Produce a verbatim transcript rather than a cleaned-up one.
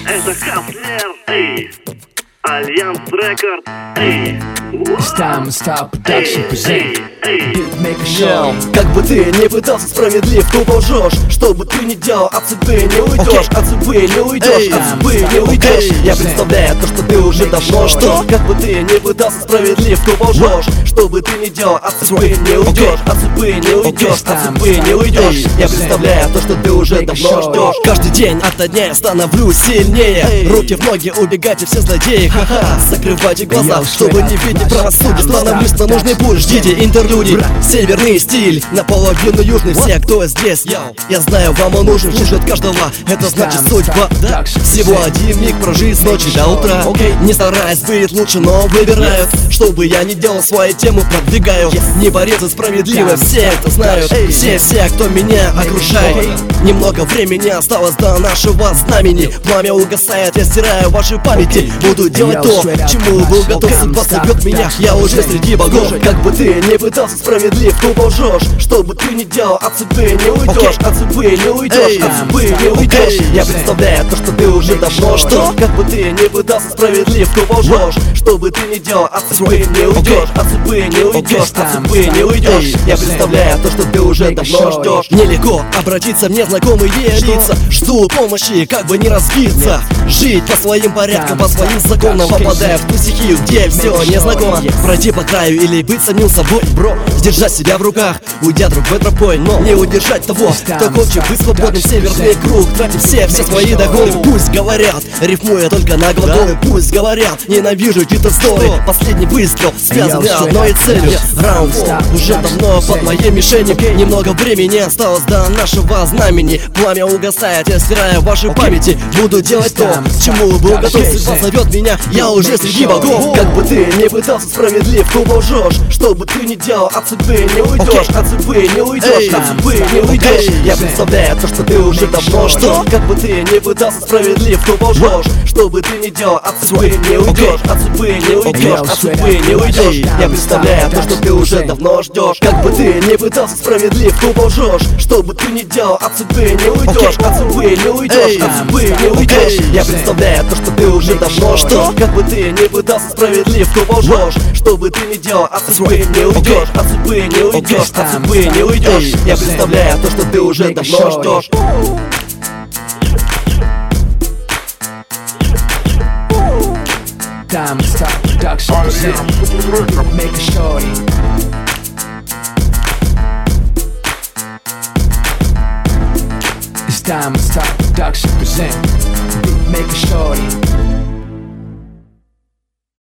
Это Хаслер, эй, Альянс Рекорд, эй. Time Stop Production present Beatmaker Show. Как бы ты не пытался справедлив, тупо лжешь. Что бы ты ни делал, от судьбы не уйдешь. От судьбы не уйдешь, от судьбы не уйдешь. Я представляю то, что ты уже давно. Что? Как бы ты не пытался справедлив, тупо лжешь. Что бы ты ни делал, от судьбы не уйдешь. От судьбы не уйдешь, от судьбы не уйдешь. Я представляю то, что ты уже давно ждешь. Каждый день ото дня я становлюсь сильнее. Руки в ноги, убегайте все злодеи. Ха-ха, закрывайте глаза, чтобы не видеть правосудие. Становлюсь на нужный путь, ждите интерлюдий. Северный стиль, наполовину южный. Все, кто здесь, я знаю, вам он нужен. Чужит каждого, это значит судьба. Всего один миг прожить с ночи до утра. Не стараюсь быть лучше, но выбираю. Что бы я ни делал, свою тему продвигаю. Не борец за справедливость, все это знают. Все, все, кто меня окружает. Немного времени осталось до нашего знамени. Пламя угасает, я стираю ваши памяти. Буду делать то, к чему был готов. Судьба зовет меня, я уже среди богов. Как бы ты не пытался справедлив, тупо лжешь. Что бы ты ни делал, от судьбы не уйдешь. От судьбы не уйдешь, от судьбы не уйдешь. Я представляю то, что ты уже давно. Что? Как бы ты не пытался справедлив, тупо лжешь. Что бы ты ни делал, от судьбы не уйдешь. От судьбы не уйдешь, от судьбы не уйдешь. Я представляю то, что ты уже давно ждешь. Нелегко обратиться в незнакомые лица. Жду помощи, как бы не разбиться. Жить по своим порядкам, по своим законам. Попадая в ту стихию, где все незнакомо. Пройти по краю или быть самим собой, бро. Сдержать себя в руках, уйдя другой тропой. Но не удержать того, кто хочет быть свободным. Северный круг, тратив все, все свои догоны. Пусть говорят, рифмуя только на глаголы. Пусть говорят, ненавижу чьи-то стоны. Последний выстрел, связанный одной целью. Раунд уже давно под моей мишенью. Немного времени осталось до нашего знамени. Пламя угасает, я стираю ваши памяти. Буду делать то, к чему был готов. Судьба зовет меня, я уже среди богов. Как бы ты не пытался справедлив, тупо лжешь. Что бы ты ни делал, от судьбы не уйдешь. От судьбы не уйдешь, от судьбы не уйдешь. Я представляю то, что ты уже давно. Что? Как бы ты не пытался справедлив, тупо лжешь. Что бы ты ни делал, от судьбы не уйдешь. От судьбы не уйдешь, от судьбы не уйдешь. Я представляю то, что ты уже давно ждешь. Как бы ты не пытался справедлив, тупо лжешь. Что бы ты ни делал, от судьбы не уйдешь. От судьбы не уйдешь, от судьбы не уйдешь. Я представляю то, что ты уже давно. Что? Как бы ты не пытался справедлив, тупо лжешь. Что бы ты ни делал, от судьбы не уйдешь. От судьбы не уйдешь, от судьбы не уйдешь. Я представляю то, что ты уже давно ждешь. Time Stop Production present Beatmaker Show. It's Time Stop Production present Beatmaker Show.